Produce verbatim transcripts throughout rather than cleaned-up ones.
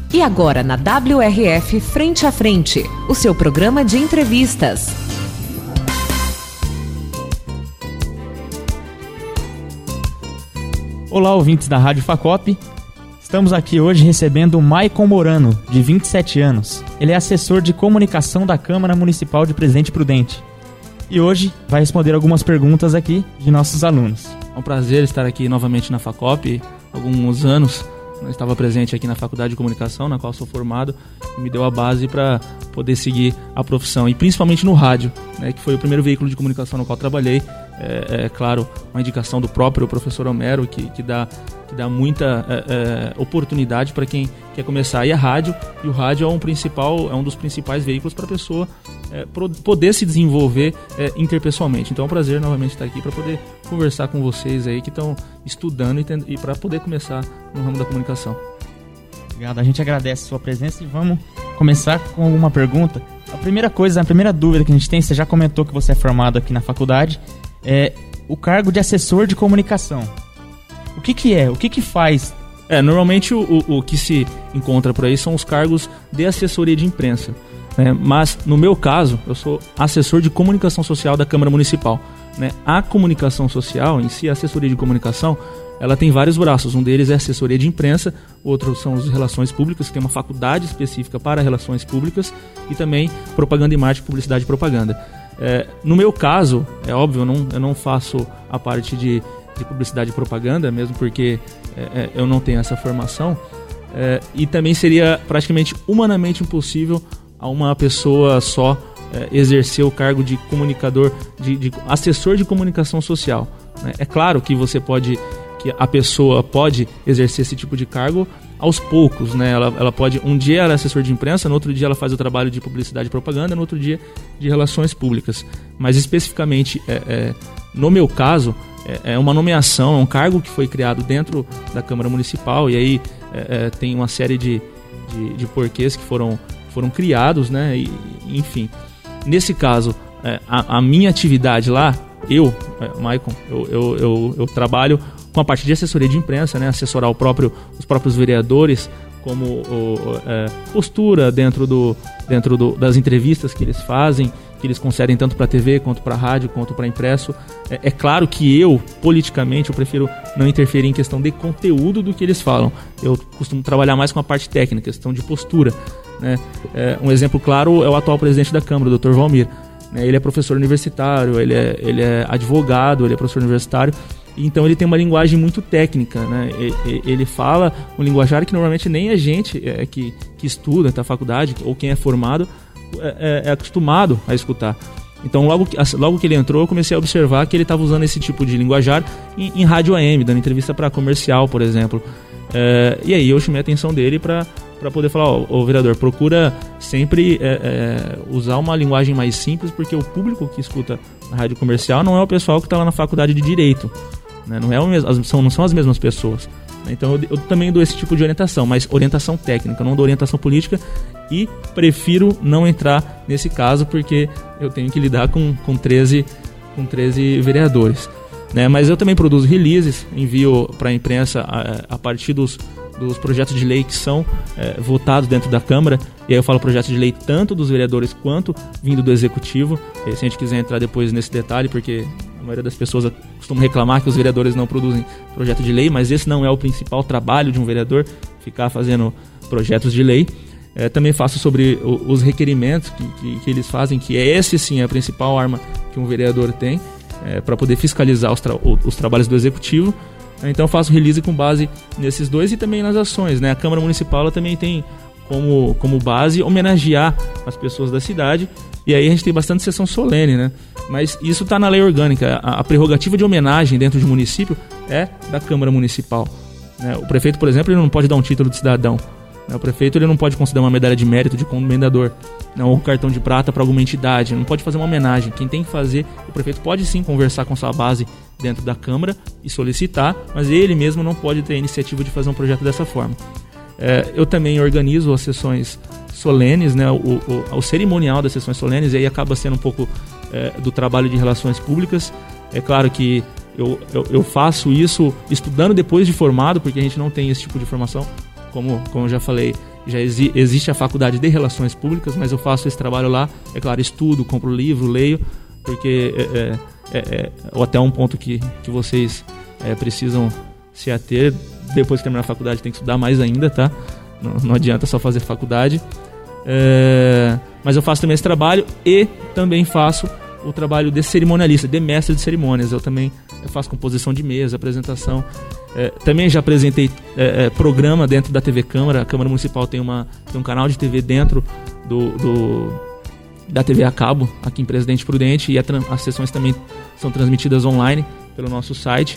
E agora na W R F Frente a Frente, o seu programa de entrevistas. Olá, ouvintes da Rádio Facop. Estamos aqui hoje recebendo o Maicon Morano, de vinte e sete anos. Ele é assessor de comunicação da Câmara Municipal de Presidente Prudente. E hoje vai responder algumas perguntas aqui de nossos alunos. É um prazer estar aqui novamente na Facop. Há alguns anos eu estava presente aqui na Faculdade de Comunicação, na qual sou formado, e me deu a base para poder seguir a profissão, e principalmente no rádio, né, que foi o primeiro veículo de comunicação no qual trabalhei. É, é claro, uma indicação do próprio professor Homero, que, que, dá, que dá muita é, é, oportunidade para quem quer começar. E a rádio, e o rádio é um, principal, é um dos principais veículos para a pessoa é, poder se desenvolver é, interpessoalmente. Então é um prazer novamente estar aqui para poder conversar com vocês aí que estão estudando e, e para poder começar no ramo da comunicação. Obrigado, a gente agradece a sua presença e vamos começar com alguma pergunta. A primeira coisa, a primeira dúvida que a gente tem, você já comentou que você é formado aqui na faculdade, é o cargo de assessor de comunicação. O que que é? O que que faz? É, normalmente o, o, o que se encontra por aí são os cargos de assessoria de imprensa, né? Mas no meu caso, eu sou assessor de comunicação social da Câmara Municipal, né? A comunicação social em si, a assessoria de comunicação, ela tem vários braços. Um deles é assessoria de imprensa, outro são as relações públicas, que tem uma faculdade específica para relações públicas, e também propaganda e marketing, publicidade e propaganda. É, no meu caso, é óbvio, eu não, eu não faço a parte de, de publicidade e propaganda, mesmo porque é, é, eu não tenho essa formação, é, e também seria praticamente humanamente impossível a uma pessoa só é, exercer o cargo de comunicador, de, de assessor de comunicação social, né? É claro que você pode, que a pessoa pode exercer esse tipo de cargo aos poucos, né? Ela, ela pode, um dia ela é assessor de imprensa, no outro dia ela faz o trabalho de publicidade e propaganda, no outro dia de relações públicas. Mas especificamente, é, é, no meu caso, é, é uma nomeação, é um cargo que foi criado dentro da Câmara Municipal, e aí é, é, tem uma série de, de, de porquês que foram, foram criados, né? E, enfim, nesse caso, é, a, a minha atividade lá, eu, é, Maicon, eu, eu, eu, eu trabalho com a parte de assessoria de imprensa, né, assessorar o próprio, os próprios vereadores, como o, é, postura dentro, do, dentro do, das entrevistas que eles fazem, que eles concedem tanto para a T V, quanto para a rádio, quanto para impresso. É, é claro que eu, politicamente, eu prefiro não interferir em questão de conteúdo do que eles falam. Eu costumo trabalhar mais com a parte técnica, questão de postura, né? É, um exemplo claro é o atual presidente da Câmara, o doutor Valmir. Ele é professor universitário, ele é, ele é advogado, ele é professor universitário, então ele tem uma linguagem muito técnica, né? Ele fala um linguajar que normalmente nem a gente é, que, que estuda na faculdade, ou quem é formado, é, é acostumado a escutar. Então logo que, logo que ele entrou, eu comecei a observar que ele estava usando esse tipo de linguajar em, em rádio A M, dando entrevista para comercial, por exemplo. É, e aí eu chamei a atenção dele para para poder falar, ó, ô vereador, procura sempre é, é, usar uma linguagem mais simples, porque o público que escuta a rádio comercial não é o pessoal que está lá na faculdade de Direito, né? Não, é o mesmo, são, não são as mesmas pessoas. Então eu, eu também dou esse tipo de orientação, mas orientação técnica, não dou orientação política, e prefiro não entrar nesse caso, porque eu tenho que lidar com, com, treze, com treze vereadores, né? Mas eu também produzo releases, envio para a imprensa a, a partir dos dos projetos de lei que são é, votados dentro da Câmara, e aí eu falo projeto de lei tanto dos vereadores quanto vindo do Executivo. E se a gente quiser entrar depois nesse detalhe, porque a maioria das pessoas costuma reclamar que os vereadores não produzem projeto de lei, mas esse não é o principal trabalho de um vereador, ficar fazendo projetos de lei. É, também faço sobre o, os requerimentos que, que, que eles fazem, que é esse sim é a principal arma que um vereador tem, é, para poder fiscalizar os, tra- os trabalhos do Executivo. Então eu faço release com base nesses dois e também nas ações, né? A Câmara Municipal ela também tem como, como base homenagear as pessoas da cidade, e aí a gente tem bastante sessão solene, né? Mas isso está na lei orgânica. A, a prerrogativa de homenagem dentro de município é da Câmara Municipal, né? O prefeito, por exemplo, ele não pode dar um título de cidadão, né? O prefeito ele não pode conceder uma medalha de mérito de comendador, né? Ou um cartão de prata para alguma entidade, não pode fazer uma homenagem. Quem tem que fazer, o prefeito pode sim conversar com sua base dentro da Câmara e solicitar, mas ele mesmo não pode ter a iniciativa de fazer um projeto dessa forma. É, eu também organizo as sessões solenes, né, o, o, o cerimonial das sessões solenes, e aí acaba sendo um pouco é, do trabalho de relações públicas. É claro que eu, eu, eu faço isso estudando depois de formado, porque a gente não tem esse tipo de formação. como, como eu já falei, já exi- existe a faculdade de Relações Públicas, mas eu faço esse trabalho lá, é claro, estudo, compro livro, leio, porque é, é, é, é, ou até um ponto que, que vocês é, precisam se ater, depois que terminar a faculdade tem que estudar mais ainda, tá? Não, não adianta só fazer faculdade. É, mas eu faço também esse trabalho e também faço o trabalho de cerimonialista, de mestre de cerimônias. Eu também eu faço composição de mesa, apresentação. É, também já apresentei é, é, programa dentro da T V Câmara. A Câmara Municipal tem, uma, tem um canal de T V dentro do, do, da T V a cabo, aqui em Presidente Prudente, e a, as sessões também são transmitidas online pelo nosso site.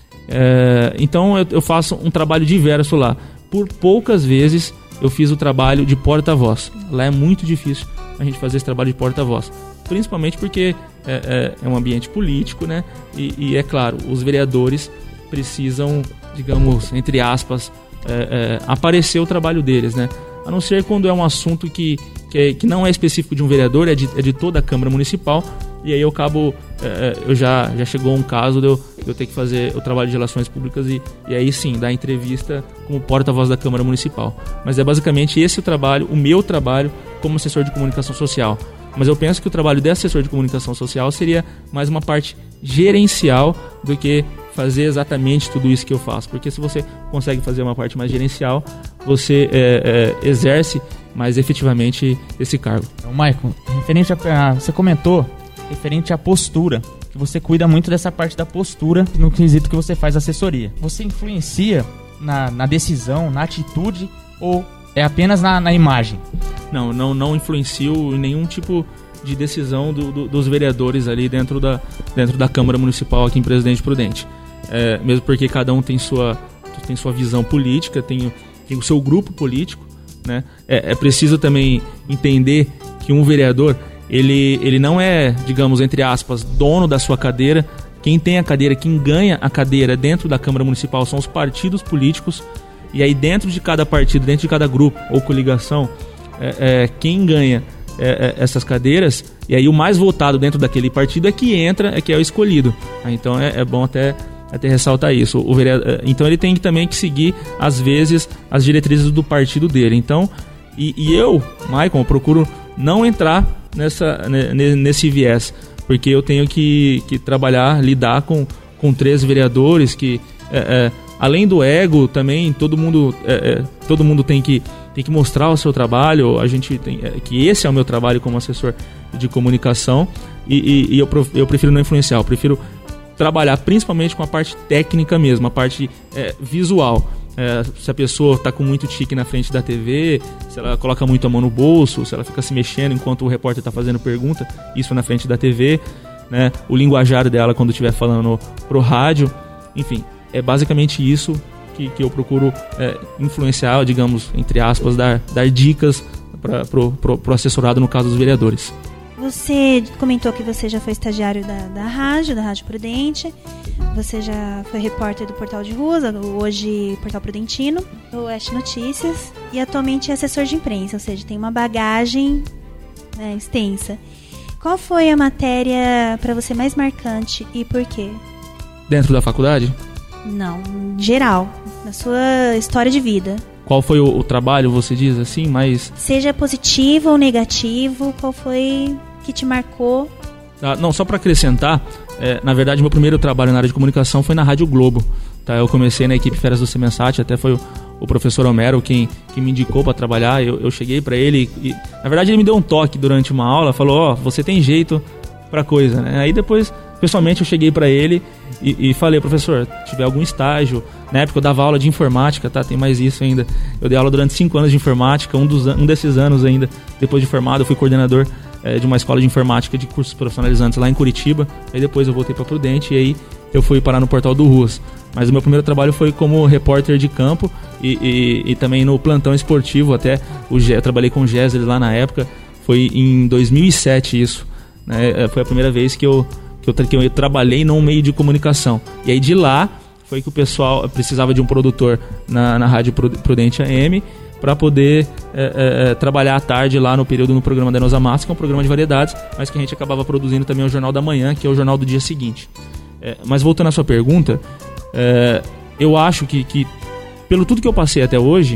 É, então eu, eu faço um trabalho diverso lá. Por poucas vezes eu fiz o trabalho de porta-voz. Lá é muito difícil a gente fazer esse trabalho de porta-voz, principalmente porque é, é, é um ambiente político, né? E, e é claro, os vereadores precisam, digamos, entre aspas, é, é, aparecer o trabalho deles, né? A não ser quando é um assunto que, que, é, que não é específico de um vereador, é de, é de toda a Câmara Municipal. E aí eu acabo, é, eu já, já chegou um caso de eu, de eu ter que fazer o trabalho de relações públicas e, e aí sim, dar entrevista como porta-voz da Câmara Municipal. Mas é basicamente esse o trabalho, o meu trabalho como assessor de comunicação social. Mas eu penso que o trabalho de assessor de comunicação social seria mais uma parte gerencial do que fazer exatamente tudo isso que eu faço. Porque se você consegue fazer uma parte mais gerencial, você é, é, exerce mais efetivamente esse cargo. Então, Maicon, referente a, a, você comentou referente à postura, que você cuida muito dessa parte da postura no quesito que você faz assessoria. Você influencia na, na decisão, na atitude, ou é apenas na, na imagem? Não, não, não influencio em nenhum tipo de decisão do, do, dos vereadores ali dentro da, dentro da Câmara Municipal aqui em Presidente Prudente. É, mesmo porque cada um tem sua, tem sua visão política, tem, tem o seu grupo político, né? É, é preciso também entender que um vereador Ele, ele não é, digamos, entre aspas, dono da sua cadeira. Quem tem a cadeira, quem ganha a cadeira dentro da Câmara Municipal são os partidos políticos. E aí dentro de cada partido, dentro de cada grupo ou coligação, é, é, quem ganha é, é, essas cadeiras, e aí o mais votado dentro daquele partido é que entra, é que é o escolhido. Então é, é bom até, até ressaltar isso. O vereador, então ele tem que, também que seguir, às vezes, as diretrizes do partido dele. Então, e, e eu, Maicon, eu procuro não entrar Nessa, nesse viés, porque eu tenho que, que trabalhar, lidar com, com três vereadores que, é, é, além do ego, também todo mundo, é, é, todo mundo tem, que, tem que mostrar o seu trabalho. A gente tem, é, que esse é o meu trabalho como assessor de comunicação, e, e, e eu, eu prefiro não influenciar, eu prefiro trabalhar principalmente com a parte técnica mesmo, a parte é, visual. É, se a pessoa está com muito tique na frente da T V, se ela coloca muito a mão no bolso, se ela fica se mexendo enquanto o repórter está fazendo pergunta, isso na frente da T V, né? O linguajar dela quando estiver falando pro rádio, enfim, é basicamente isso que, que eu procuro é, influenciar, digamos, entre aspas, dar, dar dicas para pro, pro, pro assessorado, no caso dos vereadores. Você comentou que você já foi estagiário da, da rádio, da Rádio Prudente. Você já foi repórter do Portal de Ruas, hoje Portal Prudentino, do Oeste Notícias, e atualmente é assessor de imprensa, ou seja, tem uma bagagem, né, extensa. Qual foi a matéria para você mais marcante e por quê? Dentro da faculdade? Não, em geral, na sua história de vida. Qual foi o, o trabalho, você diz assim, mais... Seja positivo ou negativo, qual foi que te marcou? Ah, não, só para acrescentar, é, na verdade meu primeiro trabalho na área de comunicação foi na Rádio Globo. Tá? Eu comecei na equipe Férias do Semensat, até foi o, o professor Homero quem, quem me indicou para trabalhar. Eu, eu cheguei para ele e, na verdade, ele me deu um toque durante uma aula, falou, ó, oh, você tem jeito pra coisa, né? Aí depois, pessoalmente, eu cheguei para ele e, e falei, professor, se tiver algum estágio, na época eu dava aula de informática, tá? Tem mais isso ainda. Eu dei aula durante cinco anos de informática, um, dos, um desses anos ainda, depois de formado, eu fui coordenador é, de uma escola de informática de cursos profissionalizantes lá em Curitiba. Aí depois eu voltei para Prudente e aí eu fui parar no Portal do Ruas. Mas o meu primeiro trabalho foi como repórter de campo e, e, e também no plantão esportivo, até o G, eu trabalhei com o Géser lá na época, foi em dois mil e sete isso, né? Foi a primeira vez que eu, que, eu, que eu trabalhei num meio de comunicação. E aí de lá foi que o pessoal precisava de um produtor na, na Rádio Prudente A M para poder é, é, trabalhar à tarde lá no período no programa da Enosa Massa, que é um programa de variedades, mas que a gente acabava produzindo também o Jornal da Manhã, que é o jornal do dia seguinte. É, mas voltando à sua pergunta, é, eu acho que, que, pelo tudo que eu passei até hoje,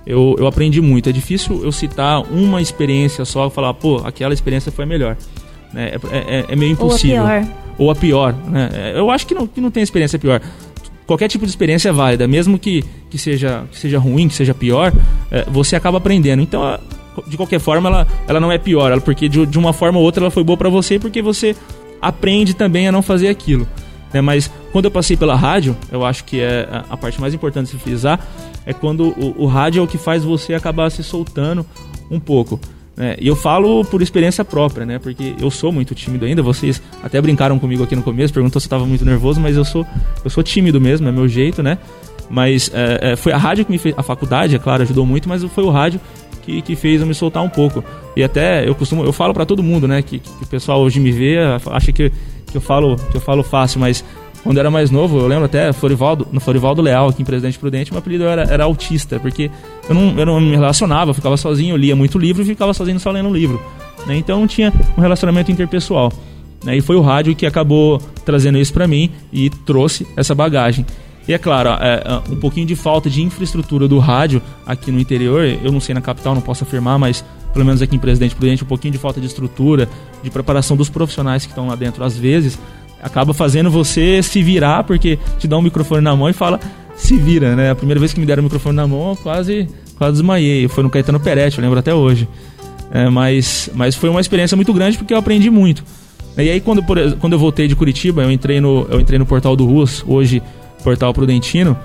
eu, eu aprendi muito. É difícil eu citar uma experiência só e falar, pô, aquela experiência foi a melhor. Né? É, é, é meio impossível. Ou a pior. Ou a pior. Né? Eu acho que não, que não tem experiência pior. Qualquer tipo de experiência é válida, mesmo que, que, seja, que seja ruim, que seja pior, é, você acaba aprendendo. Então, de qualquer forma, ela, ela não é pior, ela, porque de, de uma forma ou outra ela foi boa pra você, porque você aprende também a não fazer aquilo. Né? Mas quando eu passei pela rádio, eu acho que é a, a parte mais importante de se frisar, é quando o, o rádio é o que faz você acabar se soltando um pouco. Né? E eu falo por experiência própria, né? Porque eu sou muito tímido ainda. Vocês até brincaram comigo aqui no começo, perguntou se eu estava muito nervoso, mas eu sou, eu sou tímido mesmo, é meu jeito, né? Mas é, é, foi a rádio que me fez, a faculdade, é claro, ajudou muito, mas foi o rádio que, que fez eu me soltar um pouco. E até eu costumo, eu falo para todo mundo, né? Que, que o pessoal hoje me vê, acha que, que, eu falo, que eu falo fácil, mas quando eu era mais novo, eu lembro até Florivaldo, no Florivaldo Leal, aqui em Presidente Prudente, meu apelido era, era autista, porque eu não, eu não me relacionava, eu ficava sozinho, eu lia muito livro e ficava sozinho só lendo livro. Né? Então não tinha um relacionamento interpessoal. Né? E foi o rádio que acabou trazendo isso pra mim e trouxe essa bagagem. E é claro, é, um pouquinho de falta de infraestrutura do rádio aqui no interior, eu não sei na capital, não posso afirmar, mas pelo menos aqui em Presidente Prudente, um pouquinho de falta de estrutura, de preparação dos profissionais que estão lá dentro, às vezes acaba fazendo você se virar, porque te dá um microfone na mão e fala, se vira, né? A primeira vez que me deram o microfone na mão, eu quase, quase desmaiei. Foi no Caetano Peretti, eu lembro até hoje. É, mas, mas foi uma experiência muito grande, porque eu aprendi muito. E aí, quando, por, quando eu voltei de Curitiba, eu entrei no, eu entrei no Portal do Ruas, hoje Portal Prudentino.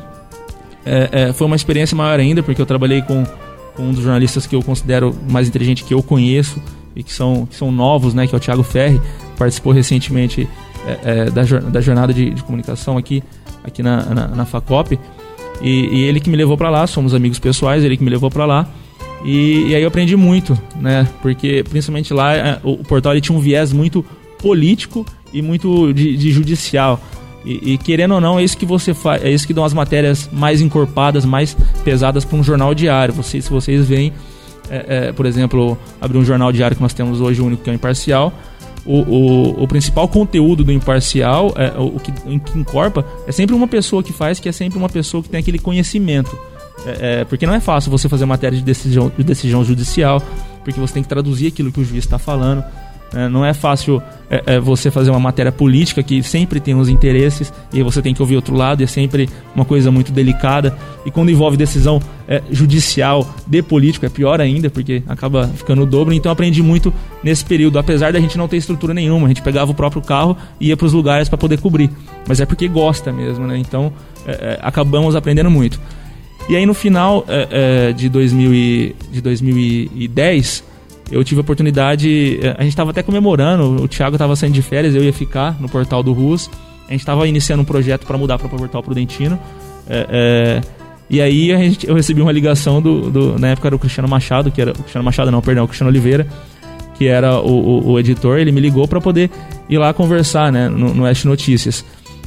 É, é, foi uma experiência maior ainda, porque eu trabalhei com, com um dos jornalistas que eu considero mais inteligente que eu conheço, e que são, que são novos, né? Que é o Thiago Ferri, participou recentemente É, é, da, da jornada de, de comunicação aqui, aqui na, na, na Facop, e, e ele que me levou pra lá, somos amigos pessoais, ele que me levou pra lá, e, e aí eu aprendi muito, né, porque principalmente lá é, o, o portal ele tinha um viés muito político e muito de, de judicial, e, e querendo ou não, é isso que você faz, é isso que dão as matérias mais encorpadas, mais pesadas para um jornal diário. Vocês, se vocês veem, é, é, por exemplo, abrir um jornal diário que nós temos hoje, o único que é o Imparcial, O, o, o principal conteúdo do Imparcial, é, o, o, que, o que encorpa, é sempre uma pessoa que faz, que é sempre uma pessoa que tem aquele conhecimento. É, é, porque não é fácil você fazer matéria de decisão, de decisão judicial, porque você tem que traduzir aquilo que o juiz está falando. É, não é fácil é, é, você fazer uma matéria política que sempre tem os interesses e aí você tem que ouvir outro lado, e é sempre uma coisa muito delicada. E quando envolve decisão é, judicial de político é pior ainda, porque acaba ficando o dobro. Então eu aprendi muito nesse período, apesar da gente não ter estrutura nenhuma. A gente pegava o próprio carro e ia para os lugares para poder cobrir, mas é porque gosta mesmo, né? Então é, é, acabamos aprendendo muito. E aí no final é, é, de, dois mil e, de dois mil e dez eu tive a oportunidade, a gente estava até comemorando, o Thiago estava saindo de férias, eu ia ficar no Portal do Ruas, a gente estava iniciando um projeto para mudar para o Portal Prudentino, é, é, e aí a gente, eu recebi uma ligação, do, do, na época era o Cristiano Machado, que era, o Cristiano Machado não, perdão, o Cristiano Oliveira, que era o, o, o editor, ele me ligou para poder ir lá conversar, né, no, no Oeste Notícias.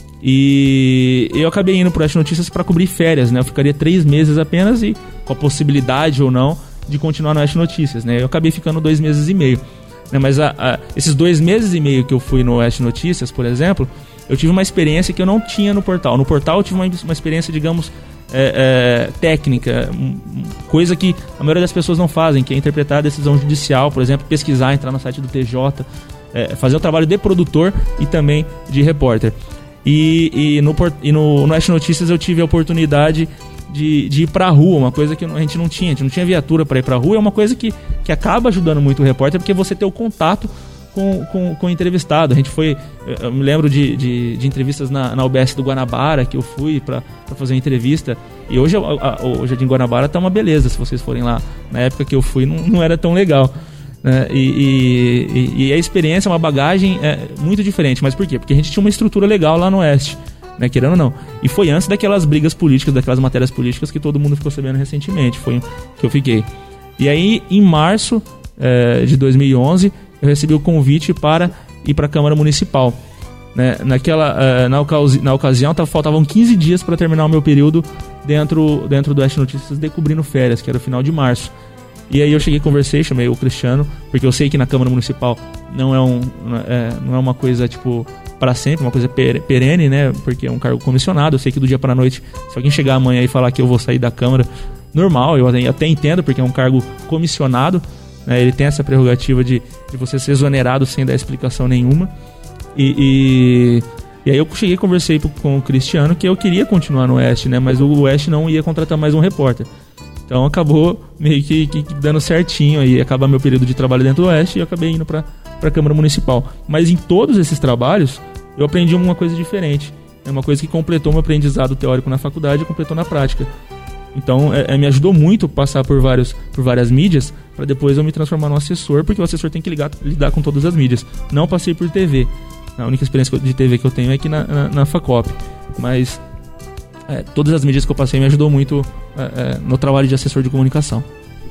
E eu acabei indo para o Oeste Notícias para cobrir férias, né, eu ficaria três meses apenas, e com a possibilidade ou não de continuar no Oeste Notícias, né? Eu acabei ficando dois meses e meio, né? Mas a, a, esses dois meses e meio que eu fui no Oeste Notícias, por exemplo, eu tive uma experiência que eu não tinha no portal. No portal eu tive uma, uma experiência, digamos, é, é, técnica, coisa que a maioria das pessoas não fazem, que é interpretar a decisão judicial, por exemplo, pesquisar, entrar no site do T J, é, fazer o trabalho de produtor e também de repórter. E, e, no, e no, no Oeste Notícias eu tive a oportunidade De, de ir pra rua, uma coisa que a gente não tinha, a gente não tinha viatura para ir pra rua, é uma coisa que, que acaba ajudando muito o repórter, porque você tem o contato com, com, com o entrevistado. A gente foi, eu me lembro de, de, de entrevistas na, na U B S do Guanabara, que eu fui pra, pra fazer uma entrevista, e hoje a, a, o Jardim Guanabara tá uma beleza, se vocês forem lá. Na época que eu fui não, não era tão legal, né? E, e, e a experiência é uma bagagem é, muito diferente. Mas por quê? Porque a gente tinha uma estrutura legal lá no Oeste, né, querendo ou não. E foi antes daquelas brigas políticas, daquelas matérias políticas que todo mundo ficou sabendo recentemente, foi que eu fiquei. E aí, em março é, de dois mil e onze, eu recebi o convite para ir para a Câmara Municipal. Né? Naquela, é, na, ocasi- na ocasião, tava, faltavam quinze dias para terminar o meu período dentro, dentro do Oeste Notícias de cobrindo férias, que era o final de março. E aí eu cheguei, conversei, chamei o Cristiano, porque eu sei que na Câmara Municipal não é, um, é, não é uma coisa, tipo, para sempre, uma coisa per- perene, né? Porque é um cargo comissionado. Eu sei que do dia para a noite, se alguém chegar amanhã e falar que eu vou sair da Câmara, normal, eu até entendo, porque é um cargo comissionado, né? Ele tem essa prerrogativa de, de você ser exonerado sem dar explicação nenhuma. E, e, e aí eu cheguei e conversei com o Cristiano que eu queria continuar no Oeste, né? Mas o Oeste não ia contratar mais um repórter. Então acabou meio que, que, que dando certinho aí, acabar meu período de trabalho dentro do Oeste e eu acabei indo para a Câmara Municipal. Mas em todos esses trabalhos eu aprendi uma coisa diferente. É uma coisa que completou meu aprendizado teórico na faculdade e completou na prática. Então é, é, me ajudou muito passar por, vários, por várias mídias para depois eu me transformar num assessor, porque o assessor tem que ligar, lidar com todas as mídias. Não passei por T V. A única experiência de T V que eu tenho é aqui na, na, na Facop. Mas é, todas as mídias que eu passei me ajudou muito é, é, no trabalho de assessor de comunicação.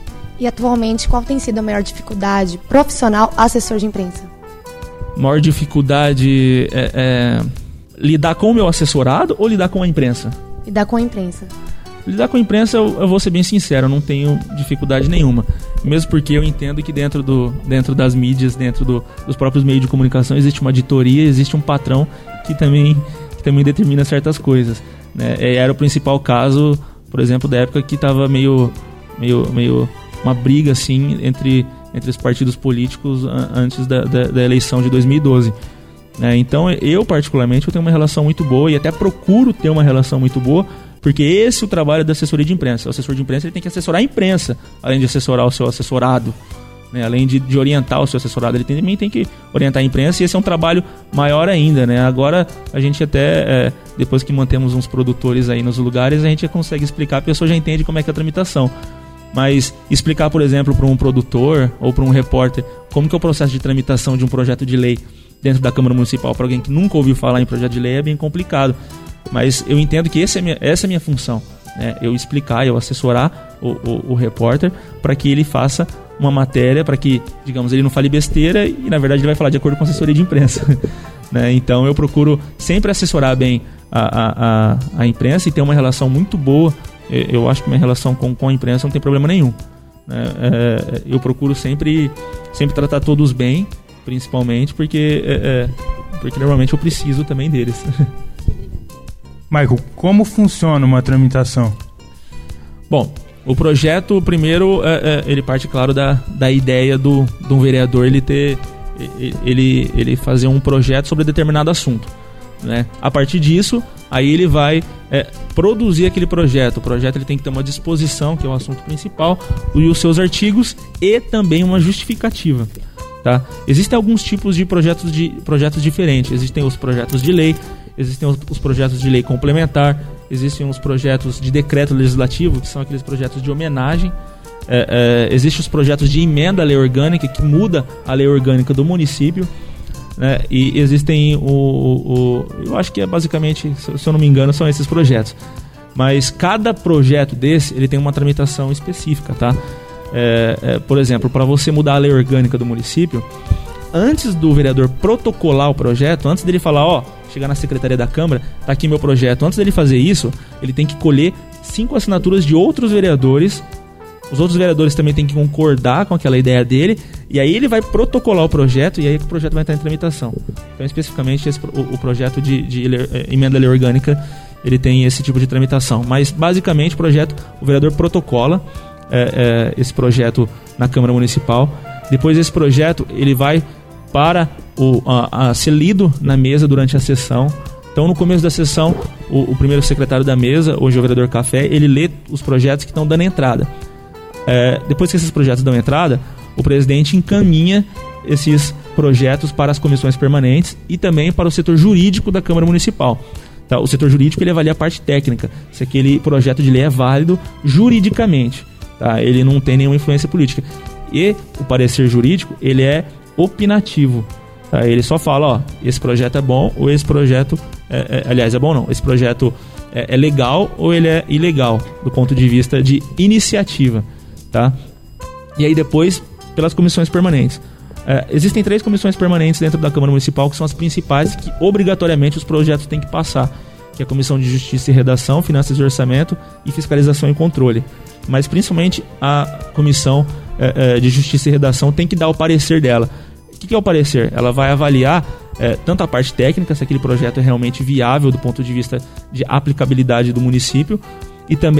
E atualmente, qual tem sido a maior dificuldade profissional assessor de imprensa? Maior dificuldade é, é lidar com o meu assessorado ou lidar com a imprensa? Lidar com a imprensa. Lidar com a imprensa, eu, eu vou ser bem sincero, eu não tenho dificuldade nenhuma. Mesmo porque eu entendo que dentro, do, dentro das mídias, dentro do, dos próprios meios de comunicação, existe uma editoria, existe um patrão que também, que também determina certas coisas, né? Era o principal caso, por exemplo, da época que estava meio, meio, meio uma briga assim, entre, entre os partidos políticos antes da, da, da eleição de dois mil e doze. É, então eu particularmente eu tenho uma relação muito boa e até procuro ter uma relação muito boa, porque esse é o trabalho da assessoria de imprensa. O assessor de imprensa ele tem que assessorar a imprensa, além de assessorar o seu assessorado, né? Além de, de orientar o seu assessorado, ele tem, também tem que orientar a imprensa, e esse é um trabalho maior ainda, né? Agora a gente até, é, depois que mantemos uns produtores aí nos lugares, a gente já consegue explicar, a pessoa já entende como é que é a tramitação. Mas explicar, por exemplo, para um produtor ou para um repórter como que é o processo de tramitação de um projeto de lei dentro da Câmara Municipal, para alguém que nunca ouviu falar em projeto de lei, é bem complicado. Mas eu entendo que esse é minha, essa é a minha função, né? Eu explicar, eu assessorar o, o, o repórter para que ele faça uma matéria, para que, digamos, ele não fale besteira e, na verdade, ele vai falar de acordo com a assessoria de imprensa. Né? Então, eu procuro sempre assessorar bem a, a, a, a imprensa e ter uma relação muito boa. Eu acho que minha relação com, com a imprensa não tem problema nenhum. Né? É, eu procuro sempre, sempre tratar todos bem, principalmente porque, é, é, porque normalmente eu preciso também deles. Michael, como funciona uma tramitação? Bom, o projeto, primeiro, é, é, ele parte, claro, da, da ideia do, do um vereador ele, ter, ele, ele fazer um projeto sobre determinado assunto. Né? A partir disso, aí ele vai é, produzir aquele projeto. O projeto ele tem que ter uma disposição, que é o assunto principal, e os seus artigos e também uma justificativa. Tá? Existem alguns tipos de projetos, de projetos diferentes. Existem os projetos de lei, existem os, os projetos de lei complementar, existem os projetos de decreto legislativo, que são aqueles projetos de homenagem. É, é, existem os projetos de emenda à lei orgânica, que muda a lei orgânica do município. Né? E existem o, o, o... Eu acho que é basicamente, se eu não me engano, são esses projetos. Mas cada projeto desse, ele tem uma tramitação específica, tá? É, é, por exemplo, para você mudar a lei orgânica do município, antes do vereador protocolar o projeto, antes dele falar, ó, chegar na secretaria da Câmara, tá aqui meu projeto, antes dele fazer isso, ele tem que colher cinco assinaturas de outros vereadores. Os outros vereadores também têm que concordar com aquela ideia dele, e aí ele vai protocolar o projeto, e aí o projeto vai entrar em tramitação. Então, especificamente, esse, o, o projeto de, de é, emenda à lei orgânica, ele tem esse tipo de tramitação. Mas, basicamente, o projeto, o vereador protocola é, é, esse projeto na Câmara Municipal. Depois, esse projeto, ele vai para o, a, a ser lido na mesa durante a sessão. Então, no começo da sessão, o, o primeiro secretário da mesa, hoje o vereador Café, ele lê os projetos que estão dando entrada. É, depois que esses projetos dão entrada, o presidente encaminha esses projetos para as comissões permanentes e também para o setor jurídico da Câmara Municipal. Tá? O setor jurídico ele avalia a parte técnica, se aquele projeto de lei é válido juridicamente. Tá? Ele não tem nenhuma influência política. E o parecer jurídico ele é opinativo. Tá? Ele só fala, ó, esse projeto é bom ou esse projeto... É, é, aliás, é bom não, esse projeto é, é legal ou ele é ilegal, do ponto de vista de iniciativa. Tá? E aí depois pelas comissões permanentes. É, existem três comissões permanentes dentro da Câmara Municipal que são as principais, que obrigatoriamente os projetos têm que passar, que é a Comissão de Justiça e Redação, Finanças e Orçamento e Fiscalização e Controle. Mas principalmente a Comissão é, é, de Justiça e Redação tem que dar o parecer dela. O que, que é o parecer? Ela vai avaliar é, tanto a parte técnica, se aquele projeto é realmente viável do ponto de vista de aplicabilidade do município, e também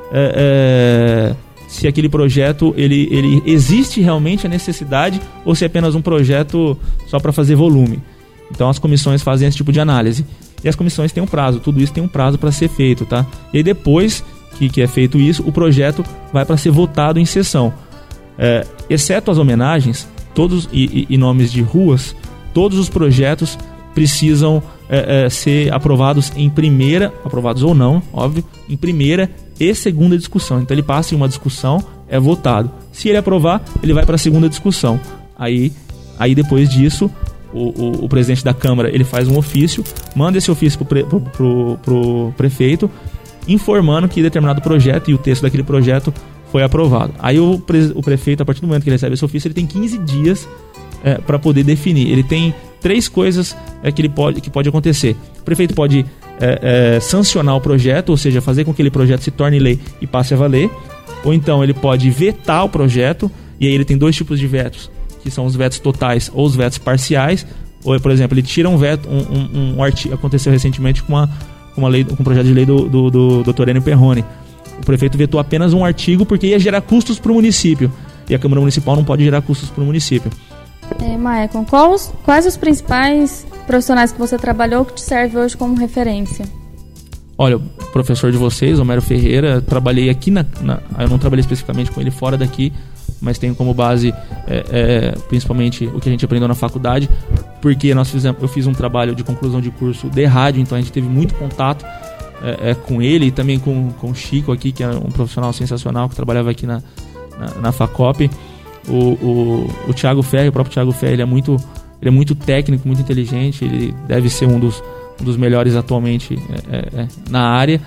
é, é, se aquele projeto ele, ele existe realmente a necessidade ou se é apenas um projeto só para fazer volume. Então as comissões fazem esse tipo de análise. E as comissões têm um prazo, tudo isso tem um prazo para ser feito, tá? E aí depois que, que é feito isso, o projeto vai para ser votado em sessão. É, exceto as homenagens, todos e, e, e nomes de ruas, todos os projetos precisam é, é, ser aprovados em primeira, aprovados ou não, óbvio, em primeira e segunda discussão. Então ele passa em uma discussão, é votado. Se ele aprovar, ele vai para a segunda discussão. Aí, aí depois disso, o, o, o presidente da Câmara ele faz um ofício, manda esse ofício para o pre, pro, pro, pro prefeito, informando que determinado projeto e o texto daquele projeto foi aprovado. Aí o, pre, o prefeito, a partir do momento que ele recebe esse ofício, ele tem quinze dias é, para poder definir. Ele tem três coisas é, que, ele pode, que pode acontecer. O prefeito pode é, é, sancionar o projeto, ou seja, fazer com que aquele projeto se torne lei e passe a valer. Ou então ele pode vetar o projeto, e aí ele tem dois tipos de vetos, que são os vetos totais ou os vetos parciais. Ou, por exemplo, ele tira um veto, um, um, um artigo, aconteceu recentemente com, uma, com, uma lei, com um projeto de lei do, do, do doutor Ennio Perrone. O prefeito vetou apenas um artigo porque ia gerar custos para o município, e a Câmara Municipal não pode gerar custos para o município. É, Maicon, quais, quais os principais profissionais que você trabalhou que te serve hoje como referência? Olha, o professor de vocês, Homero Ferreira, trabalhei aqui na, na... Eu não trabalhei especificamente com ele fora daqui, mas tenho como base é, é, principalmente o que a gente aprendeu na faculdade, porque nós fizemos, eu fiz um trabalho de conclusão de curso de rádio, então a gente teve muito contato é, é, com ele e também com, com o Chico aqui, que é um profissional sensacional que trabalhava aqui na, na, na Facop. O, o, o Thiago Ferri, o próprio Thiago Ferri, ele é muito, ele é muito técnico, muito inteligente, ele deve ser um dos, um dos melhores atualmente é, é, na área.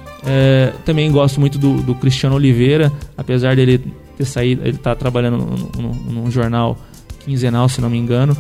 É, também gosto muito do, do Cristiano Oliveira, apesar dele ter saído, ele está trabalhando num, num, num jornal quinzenal, se não me engano.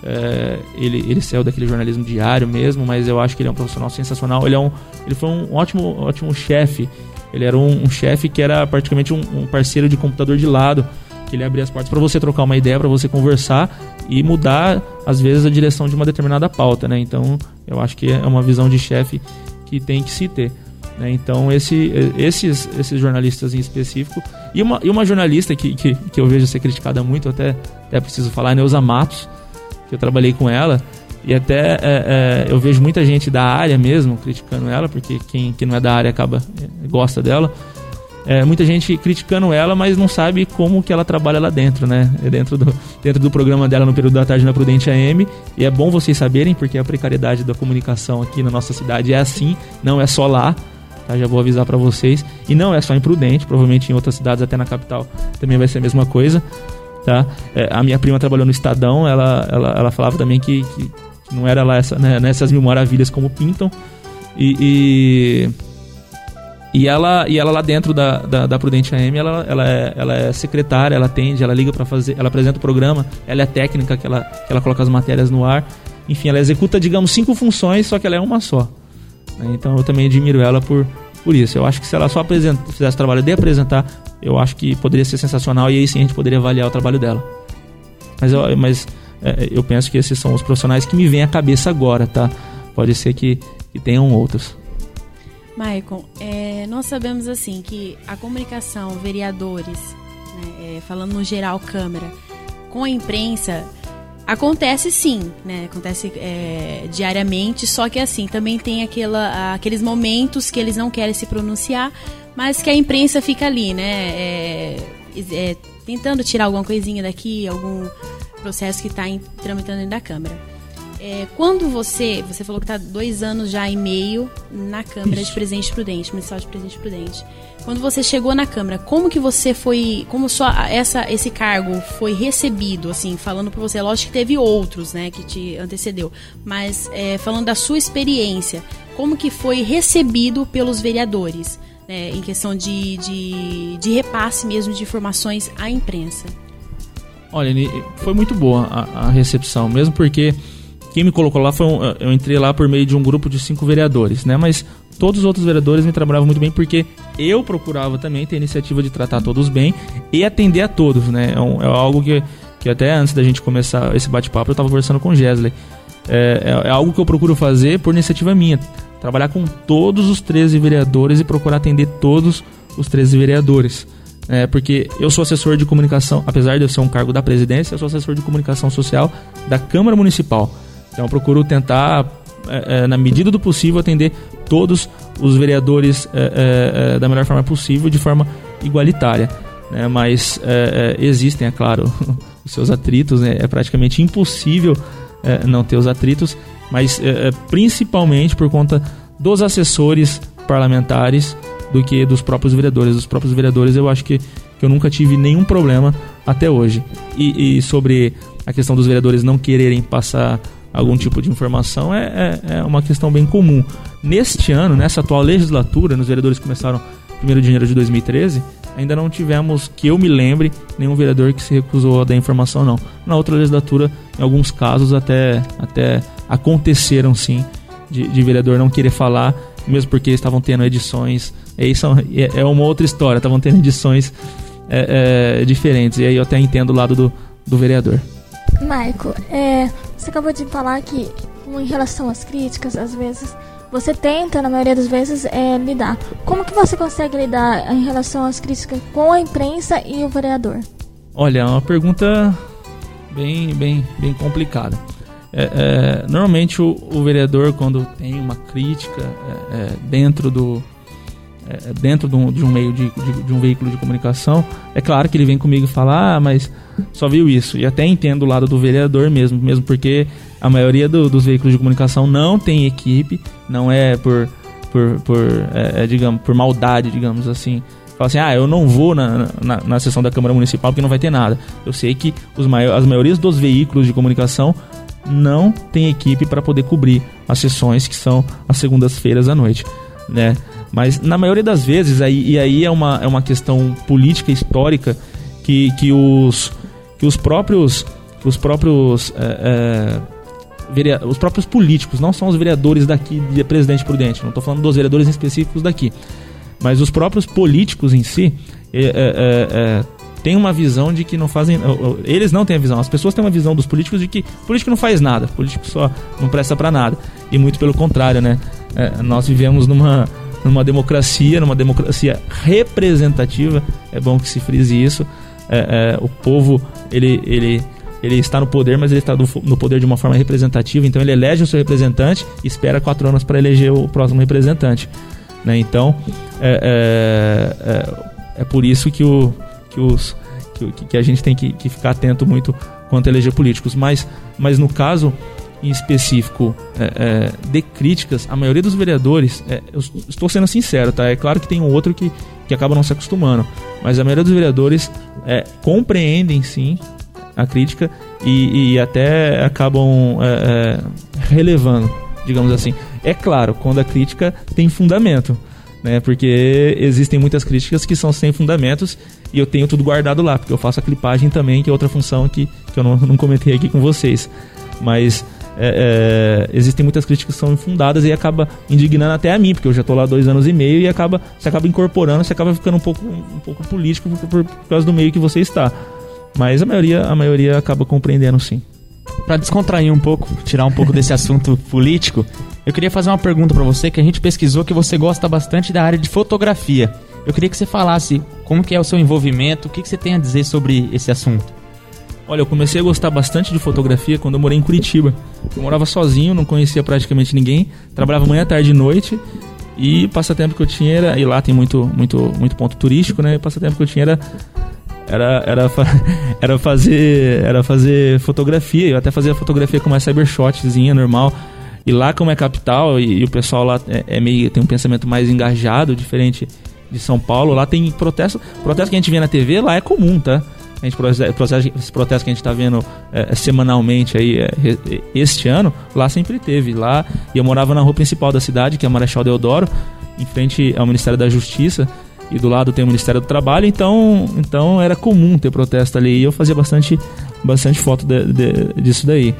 É, ele, ele saiu daquele jornalismo diário mesmo, mas eu acho que ele é um profissional sensacional. Ele, é um, ele foi um ótimo, ótimo chefe. Ele era um, um chefe que era praticamente um, um parceiro de computador de lado, que ele abria as portas para você trocar uma ideia, para você conversar e mudar, às vezes, a direção de uma determinada pauta, né? Então, eu acho que é uma visão de chefe que tem que se ter, né? Então, esse, esses, esses jornalistas em específico, e uma, e uma jornalista que, que, que eu vejo ser criticada muito, até, até preciso falar, é Neuza Matos, que eu trabalhei com ela, e até é, é, eu vejo muita gente da área mesmo criticando ela, porque quem, quem não é da área acaba, é, gosta dela. É, muita gente criticando ela, mas não sabe como que ela trabalha lá dentro, né? É dentro do, dentro do programa dela no período da tarde na Prudente A M. E é bom vocês saberem, porque a precariedade da comunicação aqui na nossa cidade é assim, não é só lá, tá? Já vou avisar pra vocês. E não é só em Prudente, provavelmente em outras cidades, até na capital, também vai ser a mesma coisa, tá? É, a minha prima trabalhou no Estadão, ela, ela, ela falava também que, que, que não era lá essa, né, nessas mil maravilhas como pintam. E... e... E ela, e ela lá dentro da, da, da Prudente A M, ela, ela, é, ela é secretária, ela atende, ela liga para fazer, ela apresenta o programa, ela é técnica, que ela, que ela coloca as matérias no ar. Enfim, ela executa, digamos, cinco funções, só que ela é uma só. Então eu também admiro ela por, por isso. Eu acho que se ela só apresenta, fizesse o trabalho de apresentar, eu acho que poderia ser sensacional e aí sim a gente poderia avaliar o trabalho dela. Mas eu, mas, é, eu penso que esses são os profissionais que me vêm à cabeça agora, tá? Pode ser que, que tenham outros. Maicon, é, nós sabemos assim que a comunicação, vereadores, né, é, falando no geral Câmara, com a imprensa, acontece sim, né, acontece é, diariamente, só que assim, também tem aquela, aqueles momentos que eles não querem se pronunciar, mas que a imprensa fica ali, né, é, é, tentando tirar alguma coisinha daqui, algum processo que está tramitando dentro da Câmara. É, quando você, você falou que está dois anos já e meio na Câmara Isso. de Presidente Prudente, Municipal de Presidente Prudente. Quando você chegou na Câmara, como que você foi, como só essa, esse cargo foi recebido, assim, falando por você? Lógico que teve outros, né, que te antecedeu, mas é, falando da sua experiência, como que foi recebido pelos vereadores, né, em questão de, de, de repasse mesmo de informações à imprensa? Olha, foi muito boa a, a recepção, mesmo porque quem me colocou lá foi um, eu entrei lá por meio de um grupo de cinco vereadores, né? Mas todos os outros vereadores me trabalhavam muito bem porque eu procurava também ter a iniciativa de tratar todos bem e atender a todos, né? É, um, é algo que, que até antes da gente começar esse bate-papo eu estava conversando com o Gesley. É, é, é algo que eu procuro fazer por iniciativa minha. Trabalhar com todos os treze vereadores e procurar atender todos os treze vereadores. É, porque eu sou assessor de comunicação, apesar de eu ser um cargo da presidência, eu sou assessor de comunicação social da Câmara Municipal. Então eu procuro tentar, é, é, na medida do possível, atender todos os vereadores é, é, da melhor forma possível, de forma igualitária. Né? Mas é, é, existem, é claro, os seus atritos, né? É praticamente impossível é, não ter os atritos, mas é, principalmente por conta dos assessores parlamentares do que dos próprios vereadores. Dos próprios vereadores eu acho que, que eu nunca tive nenhum problema até hoje. E, e sobre a questão dos vereadores não quererem passar algum tipo de informação, é, é, é uma questão bem comum. Neste ano, nessa atual legislatura, os vereadores começaram primeiro de janeiro de dois mil e treze, ainda não tivemos, que eu me lembre, nenhum vereador que se recusou a dar informação, não. Na outra legislatura, em alguns casos, até, até aconteceram, sim, de, de vereador não querer falar, mesmo porque estavam tendo edições, é, isso é, é uma outra história, estavam tendo edições é, é, diferentes, e aí eu até entendo o lado do, do vereador. Maico, é, você acabou de falar que, em relação às críticas, às vezes, você tenta, na maioria das vezes, é, lidar. Como que você consegue lidar em relação às críticas com a imprensa e o vereador? Olha, é uma pergunta bem, bem, bem complicada. É, é, normalmente o, o vereador, quando tem uma crítica é, é, dentro do é, dentro de um, de um meio de, de, de um veículo de comunicação, é claro que ele vem comigo e fala, ah, mas só viu isso. E até entendo o lado do vereador mesmo, mesmo porque a maioria do, dos veículos de comunicação não tem equipe, não é por, por, por é, é, digamos, por maldade, digamos assim. Fala assim, ah, eu não vou na, na, na sessão da Câmara Municipal porque não vai ter nada. Eu sei que os maior, as maiorias dos veículos de comunicação não tem equipe para poder cobrir as sessões que são as segundas-feiras à noite, né? Mas na maioria das vezes, aí, e aí é uma, é uma questão política histórica que, que, os, que os próprios, que os, próprios é, é, verea, os próprios políticos, não são os vereadores daqui de Presidente Prudente, não estou falando dos vereadores específicos daqui, mas os próprios políticos em si é, é, é, têm uma visão de que não fazem... Eles não têm a visão, as pessoas têm uma visão dos políticos de que político não faz nada, político só não presta para nada, e muito pelo contrário, né? É, nós vivemos numa... numa democracia, numa democracia representativa, é bom que se frise isso, é, é, o povo, ele, ele, ele está no poder, mas ele está no, no poder de uma forma representativa, então ele elege o seu representante e espera quatro anos para eleger o próximo representante, né? Então, é, é, é, é por isso que, o, que, os, que, que a gente tem que, que ficar atento muito quanto a eleger políticos, mas, mas no caso em específico é, é, de críticas, a maioria dos vereadores, é, eu estou sendo sincero, tá? É claro que tem um outro que, que acaba não se acostumando, mas a maioria dos vereadores é, compreendem sim a crítica e, e até acabam é, é, relevando, digamos assim. É claro, quando a crítica tem fundamento, né? Porque existem muitas críticas que são sem fundamentos e eu tenho tudo guardado lá, porque eu faço a clipagem também, que é outra função que, que eu não, não comentei aqui com vocês, mas É, é, existem muitas críticas que são infundadas e acaba indignando até a mim, porque eu já estou lá há dois anos e meio e acaba, você acaba incorporando, você acaba ficando um pouco, um pouco político por, por, por causa do meio que você está. Mas a maioria, a maioria acaba compreendendo sim. Para descontrair um pouco, tirar um pouco desse assunto político, eu queria fazer uma pergunta para você, que a gente pesquisou que você gosta bastante da área de fotografia. Eu queria que você falasse como que é o seu envolvimento, o que, que você tem a dizer sobre esse assunto. Olha, eu comecei a gostar bastante de fotografia quando eu morei em Curitiba. Eu morava sozinho, não conhecia praticamente ninguém, trabalhava manhã, tarde e noite, e o passatempo que eu tinha era... E lá tem muito, muito, muito ponto turístico, né? E o passatempo que eu tinha era... Era, era, era, fazer, era fazer fotografia. Eu até fazia fotografia com uma cybershotzinha normal. E lá, como é capital, e, e o pessoal lá é, é meio, tem um pensamento mais engajado, diferente de São Paulo. Lá tem protesto. Protesto que a gente vê na T V, lá é comum, tá? A gente, esse protesto que a gente está vendo é, semanalmente aí, é, este ano, lá sempre teve. Lá, e eu morava na rua principal da cidade, que é a Marechal Deodoro, em frente ao Ministério da Justiça, e do lado tem o Ministério do Trabalho, então, então era comum ter protesto ali, e eu fazia bastante, bastante foto de, de, disso daí.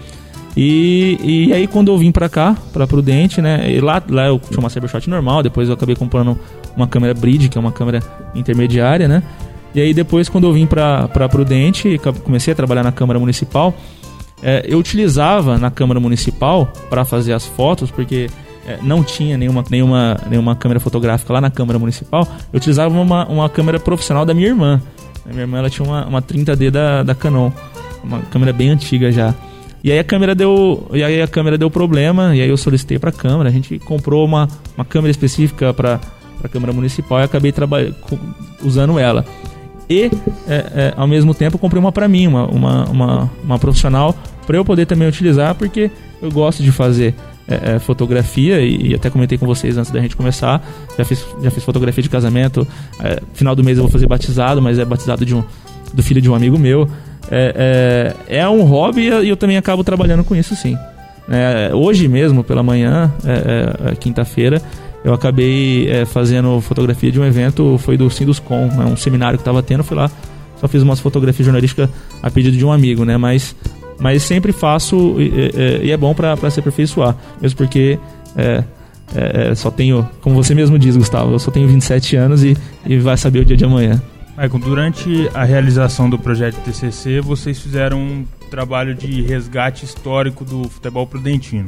E, e aí quando eu vim pra cá, pra Prudente, né, e lá, lá eu tinha uma Cybershot normal, depois eu acabei comprando uma câmera Bridge, que é uma câmera intermediária, né. E aí depois, quando eu vim para Prudente, comecei a trabalhar na Câmara Municipal, é, eu utilizava na Câmara Municipal para fazer as fotos, porque é, não tinha nenhuma, nenhuma, nenhuma câmera fotográfica lá na Câmara Municipal, eu utilizava uma, uma câmera profissional da minha irmã. A minha irmã ela tinha uma, uma trinta D da, da Canon, uma câmera bem antiga já. E aí a câmera deu, e aí a câmera deu problema, e aí eu solicitei para a Câmara, a gente comprou uma, uma câmera específica para a Câmara Municipal e acabei trabalhando usando ela. E, é, é, ao mesmo tempo, comprei uma para mim, uma, uma, uma, uma profissional, para eu poder também utilizar, porque eu gosto de fazer é, é, fotografia, e, e até comentei com vocês antes da gente começar, já fiz, já fiz fotografia de casamento, é, final do mês eu vou fazer batizado, mas é batizado de um, do filho de um amigo meu. É, é, é um hobby e eu também acabo trabalhando com isso, sim. É, hoje mesmo, pela manhã, é, é, quinta-feira, eu acabei é, fazendo fotografia de um evento, foi do Sinduscom, né, um seminário que estava tendo, fui lá, só fiz umas fotografias jornalísticas a pedido de um amigo, né, mas, mas sempre faço e, e, e é bom para se aperfeiçoar, mesmo porque é, é, só tenho, como você mesmo diz, Gustavo, eu só tenho vinte e sete anos e, e vai saber o dia de amanhã. Maicon, durante a realização do projeto T C C, vocês fizeram um trabalho de resgate histórico do futebol prudentino.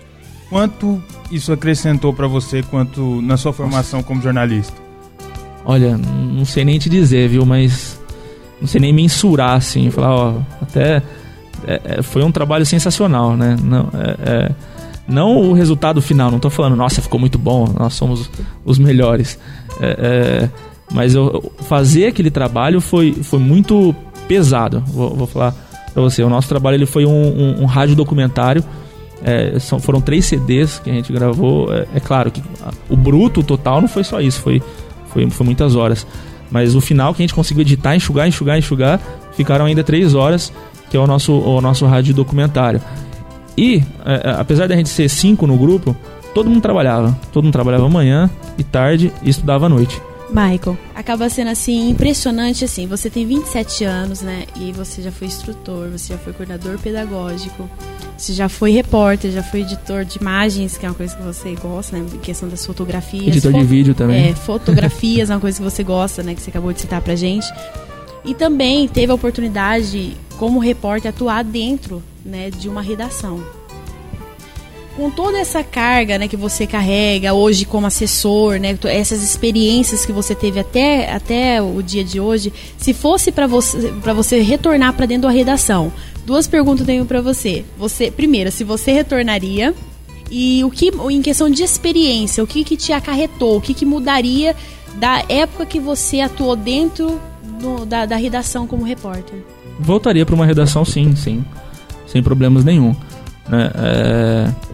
Quanto isso acrescentou para você quanto na sua formação como jornalista? Olha, não sei nem te dizer, viu, mas não sei nem mensurar, assim, falar, ó, até é, foi um trabalho sensacional, né? Não, é, é, não o resultado final, não tô falando, nossa, ficou muito bom, nós somos os melhores. É, é, mas eu, fazer aquele trabalho foi, foi muito pesado, vou, vou falar para você. O nosso trabalho ele foi um, um, um rádio documentário. É, são, foram três C Ds que a gente gravou. É, é claro que o bruto, o total, não foi só isso, foi, foi, foi muitas horas. Mas o final que a gente conseguiu editar, enxugar, enxugar, enxugar, ficaram ainda três horas, que é o nosso, o nosso rádio documentário. E, é, apesar da gente ser cinco no grupo, todo mundo trabalhava. Todo mundo trabalhava manhã e tarde e estudava à noite. Michael, acaba sendo assim impressionante, assim, você tem vinte e sete anos, né, e você já foi instrutor, você já foi coordenador pedagógico, você já foi repórter, já foi editor de imagens, que é uma coisa que você gosta, né, em questão das fotografias. Editor de vídeo também. É, fotografias é uma coisa que você gosta, né, que você acabou de citar pra gente. E também teve a oportunidade, como repórter, atuar dentro, né, de uma redação. Com toda essa carga, né, que você carrega hoje como assessor, né, essas experiências que você teve até, até o dia de hoje, se fosse para você, para você retornar para dentro da redação, duas perguntas eu tenho para você. Você, primeiro, se você retornaria e o que, em questão de experiência, o que, que te acarretou, o que, que mudaria da época que você atuou dentro do, da, da redação como repórter? Voltaria para uma redação, sim, sim, sem problemas nenhum, né? É...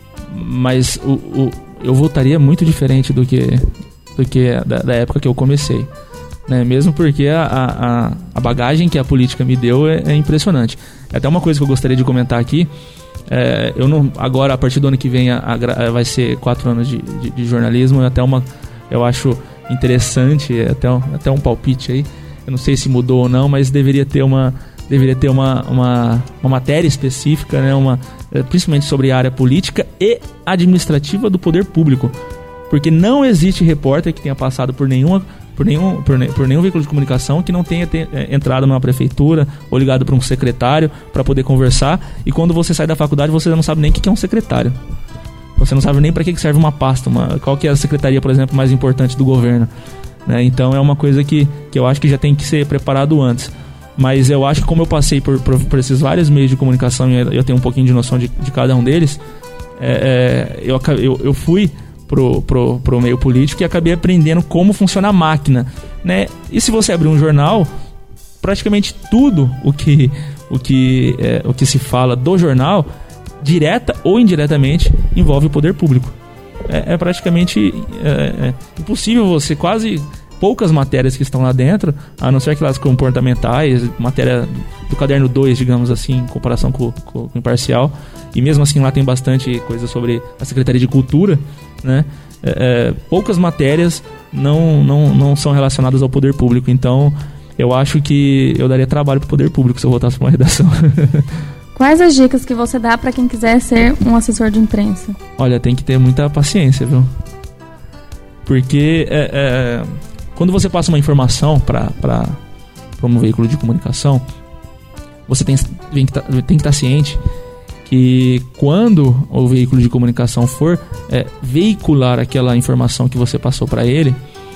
Mas o, o, eu voltaria muito diferente do que, do que da, da época que eu comecei, né? Mesmo porque a, a, a bagagem que a política me deu é, é impressionante. É até uma coisa que eu gostaria de comentar aqui. É, eu não, agora, a partir do ano que vem, a, a, vai ser quatro anos de, de, de jornalismo. É até uma, eu acho interessante, é até, um, até um palpite aí. Eu não sei se mudou ou não, mas deveria ter uma... deveria ter uma, uma, uma matéria específica, né, uma, principalmente sobre a área política e administrativa do poder público, porque não existe repórter que tenha passado por nenhuma por nenhum, por, por nenhum veículo de comunicação que não tenha ter, é, entrado numa prefeitura ou ligado para um secretário para poder conversar, e quando você sai da faculdade você não sabe nem o que é um secretário, você não sabe nem para que serve uma pasta, uma, qual que é a secretaria, por exemplo, mais importante do governo, né? Então é uma coisa que, que eu acho que já tem que ser preparado antes. Mas eu acho que como eu passei por, por, por esses vários meios de comunicação e eu tenho um pouquinho de noção de, de cada um deles, é, é, eu, eu, eu fui pro, pro, pro meio político e acabei aprendendo como funciona a máquina, né? E se você abrir um jornal, praticamente tudo o que, o que, é, o que se fala do jornal, direta ou indiretamente, envolve o poder público. É, é praticamente é, é impossível você quase... poucas matérias que estão lá dentro, a não ser aquelas comportamentais, matéria do caderno dois, digamos assim, em comparação com, com, com o imparcial, e mesmo assim lá tem bastante coisa sobre a Secretaria de Cultura, né? É, é, poucas matérias não, não, não são relacionadas ao poder público, então eu acho que eu daria trabalho para o poder público se eu voltasse para uma redação. Quais as dicas que você dá para quem quiser ser um assessor de imprensa? Olha, tem que ter muita paciência, viu? Porque é, é, quando você passa uma informação para um veículo de comunicação, você tem, tem que estar ciente que quando o veículo de comunicação for é, veicular aquela informação que você passou para ele,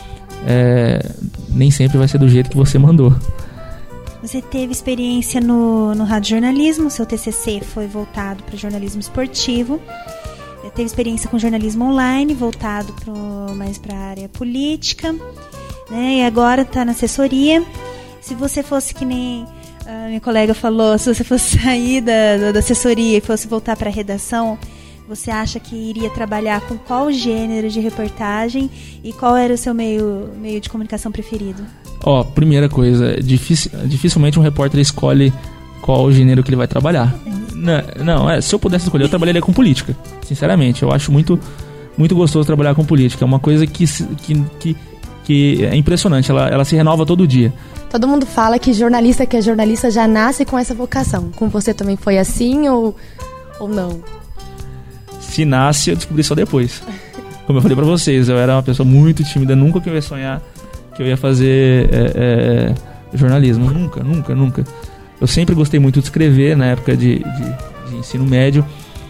é, nem sempre vai ser do jeito que você mandou. Você teve experiência no, no radiojornalismo, seu T C C foi voltado para o jornalismo esportivo. Teve experiência com jornalismo online, voltado pro, mais para a área política, né? E agora está na assessoria. Se você fosse que nem a minha colega falou, se você fosse sair da, da, da assessoria e fosse voltar para a redação, você acha que iria trabalhar com qual gênero de reportagem e qual era o seu meio, meio de comunicação preferido? Ó, primeira coisa, dificil, dificilmente um repórter escolhe qual o gênero que ele vai trabalhar. Não, não é, se eu pudesse escolher, eu trabalharia com política. Sinceramente, eu acho muito, muito gostoso trabalhar com política. É uma coisa que, que, que, que é impressionante, ela, ela se renova todo dia. Todo mundo fala que jornalista que é jornalista já nasce com essa vocação. Com você também foi assim ou, ou não? Se nasce, eu descobri só depois. Como eu falei pra vocês, eu era uma pessoa muito tímida, nunca que eu ia sonhar que eu ia fazer é, é, jornalismo. Nunca, nunca, nunca. Eu sempre gostei muito de escrever na época de, de, de ensino médio.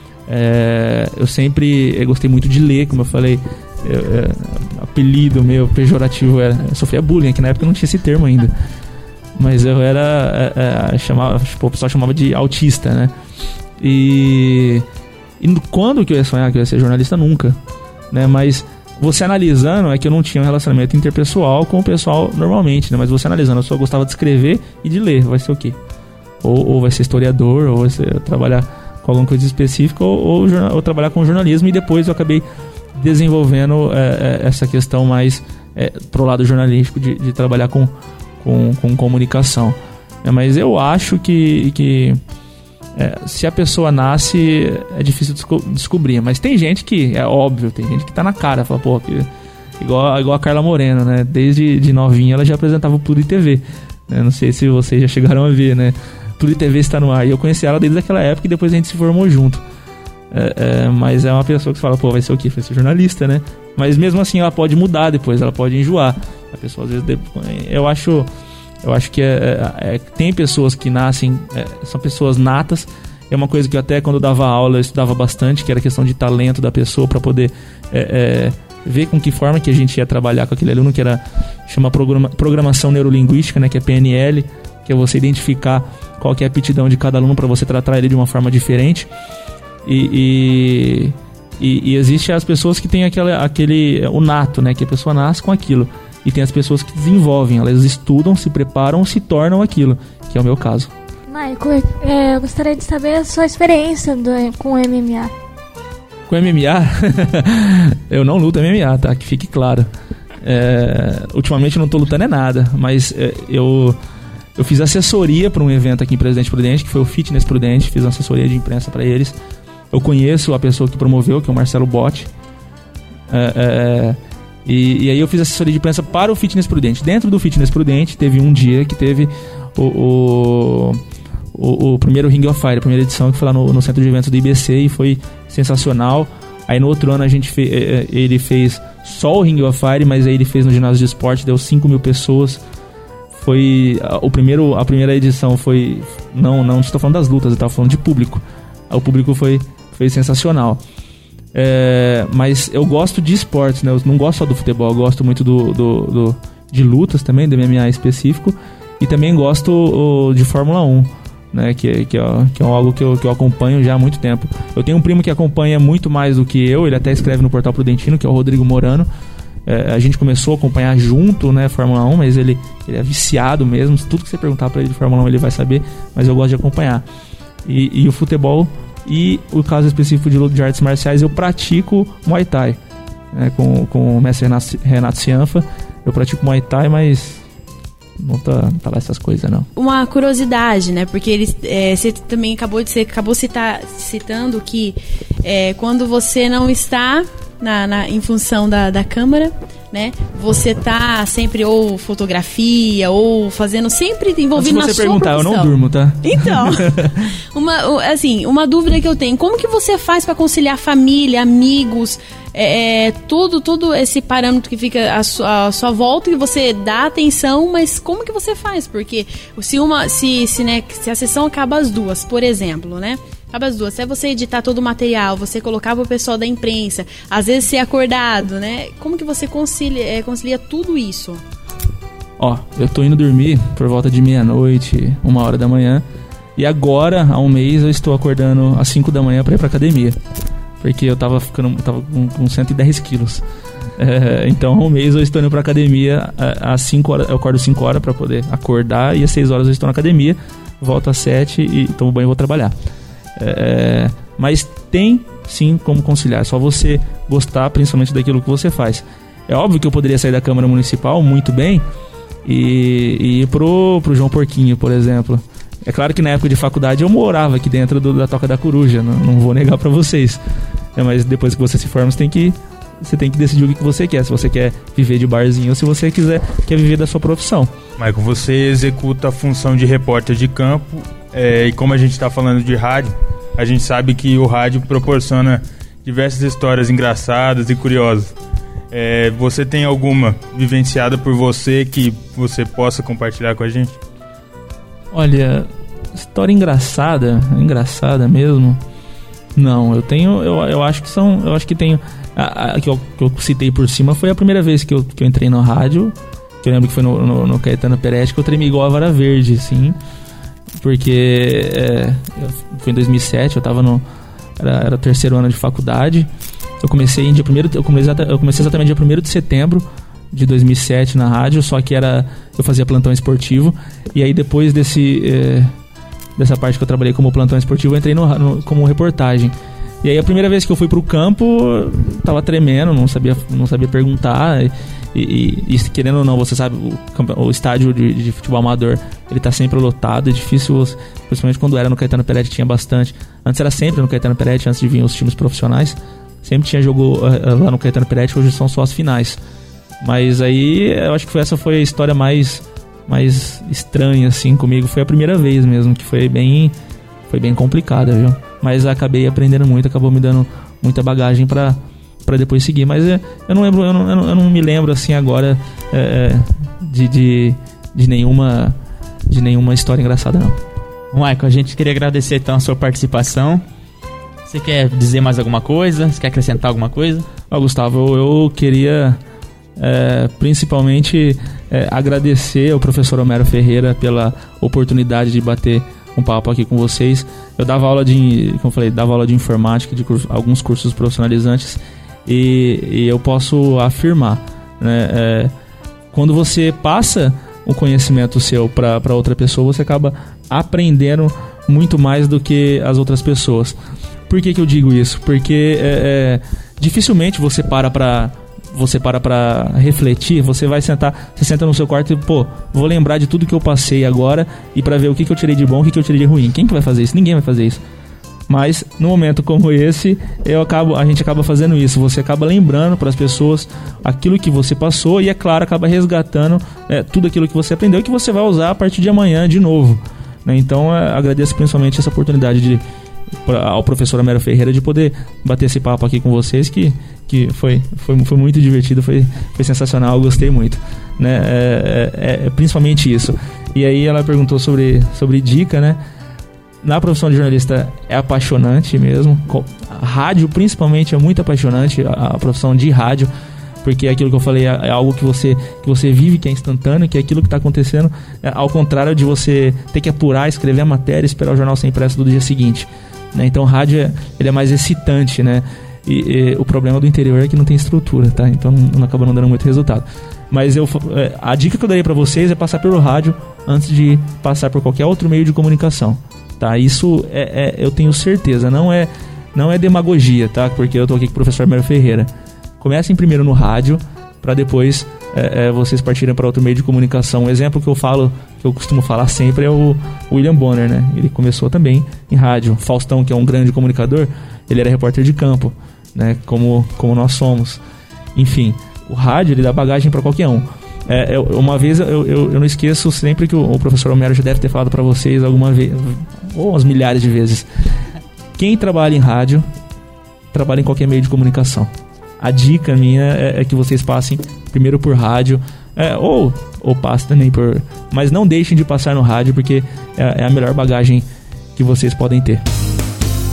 É, eu sempre eu gostei muito de ler, como eu falei. Eu, eu, apelido meu pejorativo era... Eu sofria bullying, que na época não tinha esse termo ainda. Mas eu era... É, é, chamava, tipo, o pessoal chamava de autista, né? E... E quando que eu ia sonhar que eu ia ser jornalista? Nunca, né? Mas você analisando, é que eu não tinha um relacionamento interpessoal com o pessoal normalmente, né? Mas você analisando, eu só gostava de escrever e de ler. Vai ser o quê? Ou, ou vai ser historiador, ou vai ser trabalhar com alguma coisa específica, ou, ou, ou trabalhar com jornalismo. E depois eu acabei desenvolvendo é, é, essa questão mais é, pro lado jornalístico de, de trabalhar com, com, com comunicação. É, mas eu acho que... que É, se a pessoa nasce, é difícil desco- descobrir. Mas tem gente que, é óbvio, tem gente que tá na cara. Fala, pô, que, igual, igual a Carla Moreno, né? Desde de novinha ela já apresentava o Pluri T V, né? Não sei se vocês já chegaram a ver, né? Pluri T V está no ar. E eu conheci ela desde aquela época e depois a gente se formou junto. É, é, mas é uma pessoa que fala, pô, vai ser o quê? Vai ser jornalista, né? Mas mesmo assim ela pode mudar depois, ela pode enjoar. A pessoa às vezes... Eu acho... Eu acho que é, é, tem pessoas que nascem, é, são pessoas natas. É uma coisa que eu até quando eu dava aula eu estudava bastante, que era a questão de talento da pessoa para poder é, é, ver com que forma que a gente ia trabalhar com aquele aluno, que era chama programa, programação neurolinguística, né, que é P N L, que é você identificar qual que é a aptidão de cada aluno para você tratar ele de uma forma diferente. E, e, e, e existe as pessoas que têm aquele, aquele o nato, né, que a pessoa nasce com aquilo. E tem as pessoas que desenvolvem, elas estudam, se preparam, se tornam aquilo, que é o meu caso. Michael, é, eu gostaria de saber a sua experiência do, com o M M A. Com M M A? Eu não luto M M A, tá? Que fique claro. É, ultimamente eu não tô lutando é nada, mas é, eu, eu fiz assessoria para um evento aqui em Presidente Prudente, que foi o Fitness Prudente, fiz uma assessoria de imprensa para eles. Eu conheço a pessoa que promoveu, que é o Marcelo Botti. É... é E, e aí eu fiz assessoria de imprensa para o Fitness Prudente. Dentro do Fitness Prudente teve um dia que teve o, o, o, o primeiro Ring of Fire, a primeira edição, que foi lá no, no centro de eventos do I B C e foi sensacional. Aí no outro ano a gente fe, ele fez só o Ring of Fire, mas aí ele fez no ginásio de esporte, deu cinco mil pessoas. Foi o primeiro, a primeira edição foi... Não, não estou falando das lutas, eu estava falando de público. O público foi, foi sensacional. É, mas eu gosto de esportes, né? Eu não gosto só do futebol, eu gosto muito do, do, do, de lutas também, do M M A específico. E também gosto o, de Fórmula um, né? Que, que, é, que é algo que eu, que eu acompanho já há muito tempo. Eu tenho um primo que acompanha muito mais do que eu, ele até escreve no Portal Prudentino, que é o Rodrigo Morano. É, a gente começou a acompanhar junto, né, Fórmula um, mas ele, ele é viciado mesmo. Tudo que você perguntar pra ele de Fórmula um ele vai saber, mas eu gosto de acompanhar. E, e o futebol... E o caso específico de luta de artes marciais, eu pratico Muay Thai, né, com, com o mestre Renato Cianfa. Eu pratico Muay Thai, mas não tá, não tá lá essas coisas, não. Uma curiosidade, né? Porque ele, é, você também acabou de você acabou citar, citando que é, quando você não está na, na, em função da, da câmera, né? Você tá sempre ou fotografia ou fazendo sempre envolvido na sua profissão. Se você perguntar, eu não durmo, tá? Então, uma, assim, uma dúvida que eu tenho, como que você faz para conciliar família, amigos, é, é, tudo, todo esse parâmetro que fica à sua, à sua volta e você dá atenção, mas como que você faz? Porque se uma, se, se, né, se a sessão acaba às duas, por exemplo, né? Acaba as duas. Se é você editar todo o material, você colocar pro pessoal da imprensa, às vezes ser acordado, né? Como que você concilia, é, concilia tudo isso? Ó, eu tô indo dormir por volta de meia-noite, uma hora da manhã. E agora, há um mês, eu estou acordando às cinco da manhã pra ir pra academia. Porque eu tava ficando, tava com, com cento e dez quilos. É, então, há um mês eu estou indo pra academia às cinco horas. Eu acordo cinco horas pra poder acordar. E às seis horas eu estou na academia. Volto às sete e tomo banho e vou trabalhar. É, mas tem sim como conciliar. É só você gostar principalmente daquilo que você faz. É óbvio que eu poderia sair da Câmara Municipal muito bem e, e ir pro, pro João Porquinho, por exemplo. É claro que na época de faculdade eu morava aqui dentro do, da Toca da Coruja, não, não vou negar pra vocês. É, mas depois que você se forma, você tem que, você tem que decidir o que você quer. Se você quer viver de barzinho ou se você quiser, quer viver da sua profissão. Michael, você executa a função de repórter de campo, é, e como a gente está falando de rádio, a gente sabe que o rádio proporciona diversas histórias engraçadas e curiosas. É, você tem alguma vivenciada por você que você possa compartilhar com a gente? Olha, história engraçada, engraçada mesmo. Não, eu tenho, eu, eu acho que são, eu acho que tenho, a, a que, eu, que eu citei por cima foi a primeira vez que eu, que eu entrei no rádio, que eu lembro que foi no, no, no Caetano Peretti, que eu tremi igual a vara verde, assim, porque é, foi em dois mil e sete, eu tava no, era, era o terceiro ano de faculdade, eu comecei em dia primeiro, eu comecei, eu comecei exatamente dia primeiro de setembro de dois mil e sete na rádio, só que era, eu fazia plantão esportivo, e aí depois desse, é, dessa parte que eu trabalhei como plantão esportivo, eu entrei no, no, como reportagem. E aí a primeira vez que eu fui pro campo, tava tremendo, não sabia, não sabia perguntar, e, e, e querendo ou não, você sabe, o, o estádio de, de futebol amador, ele tá sempre lotado, é difícil, principalmente quando era no Caetano Peretti, tinha bastante, antes era sempre no Caetano Peretti, antes de vir os times profissionais, sempre tinha jogo uh, lá no Caetano Peretti, hoje são só as finais. Mas aí, eu acho que foi, essa foi a história mais, mais estranha, assim, comigo. Foi a primeira vez mesmo, que foi bem, foi bem complicada, viu? Mas acabei aprendendo muito, acabou me dando muita bagagem pra, pra depois seguir. Mas é, eu não lembro, eu não, eu não, eu não me lembro, assim, agora é, de, de, de, nenhuma, de nenhuma história engraçada, não. Michael, a gente queria agradecer, então, a sua participação. Você quer dizer mais alguma coisa? Você quer acrescentar alguma coisa? Ó, Gustavo, eu, eu queria... É, principalmente é, agradecer ao professor Homero Ferreira pela oportunidade de bater um papo aqui com vocês. Eu dava aula de, como eu falei, dava aula de informática, de curso, alguns cursos profissionalizantes, e, e eu posso afirmar, né, é, quando você passa o conhecimento seu para outra pessoa, você acaba aprendendo muito mais do que as outras pessoas. Por que que eu digo isso? Porque é, é, dificilmente você para para você para pra refletir, você vai sentar, você senta no seu quarto e, pô, vou lembrar de tudo que eu passei agora e pra ver o que, que eu tirei de bom, o que, que eu tirei de ruim. Quem que vai fazer isso? Ninguém vai fazer isso. Mas, no momento como esse, eu acabo, a gente acaba fazendo isso. Você acaba lembrando para as pessoas aquilo que você passou e, é claro, acaba resgatando é, tudo aquilo que você aprendeu e que você vai usar a partir de amanhã de novo, né? Então, é, agradeço principalmente essa oportunidade de ao professor Homero Ferreira de poder bater esse papo aqui com vocês, que, que foi, foi, foi muito divertido, foi, foi sensacional, eu gostei muito, né? É, é, é principalmente isso. E aí ela perguntou sobre, sobre dica, né? Na profissão de jornalista é apaixonante mesmo, a rádio principalmente é muito apaixonante, a, a profissão de rádio, porque é aquilo que eu falei, é, é algo que você, que você vive, que é instantâneo, que é aquilo que está acontecendo, é, ao contrário de você ter que apurar, escrever a matéria, esperar o jornal ser impresso do dia seguinte, né? Então o rádio é, ele é mais excitante, né? E, e o problema do interior é que não tem estrutura, tá? Então não, não acaba não dando muito resultado. Mas eu, é, a dica que eu daria para vocês é passar pelo rádio antes de passar por qualquer outro meio de comunicação, tá? Isso é, é, eu tenho certeza, não é, não é demagogia, tá? Porque eu tô aqui com o professor Homero Ferreira. Comecem primeiro no rádio, para depois é, é, vocês partirem para outro meio de comunicação. Um exemplo que eu falo, que eu costumo falar sempre, é o William Bonner, né? Ele começou também em rádio. Faustão, que é um grande comunicador, ele era repórter de campo, né? Como, como nós somos. Enfim, o rádio, ele dá bagagem para qualquer um. É, eu, uma vez, eu, eu, eu não esqueço sempre que o, o professor Homero já deve ter falado para vocês alguma vez, ou umas milhares de vezes. Quem trabalha em rádio, trabalha em qualquer meio de comunicação. A dica minha é, é que vocês passem primeiro por rádio, é, ou, ou passem também por... Mas não deixem de passar no rádio, porque é, é a melhor bagagem que vocês podem ter.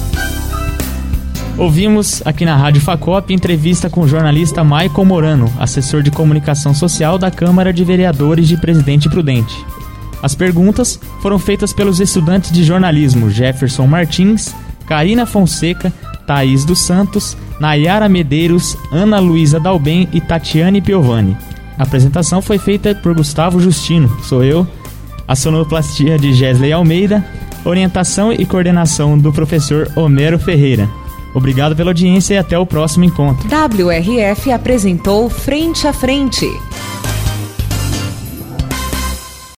Ouvimos aqui na Rádio Facop entrevista com o jornalista Maicon Morano, assessor de comunicação social da Câmara de Vereadores de Presidente Prudente. As perguntas foram feitas pelos estudantes de jornalismo Jefferson Martins, Karina Fonseca, Thaís dos Santos, Nayara Medeiros, Ana Luísa Dalben e Tatiane Piovani. A apresentação foi feita por Gustavo Justino, sou eu, a sonoplastia de Gesley Almeida, orientação e coordenação do professor Homero Ferreira. Obrigado pela audiência e até o próximo encontro. W R F apresentou Frente a Frente.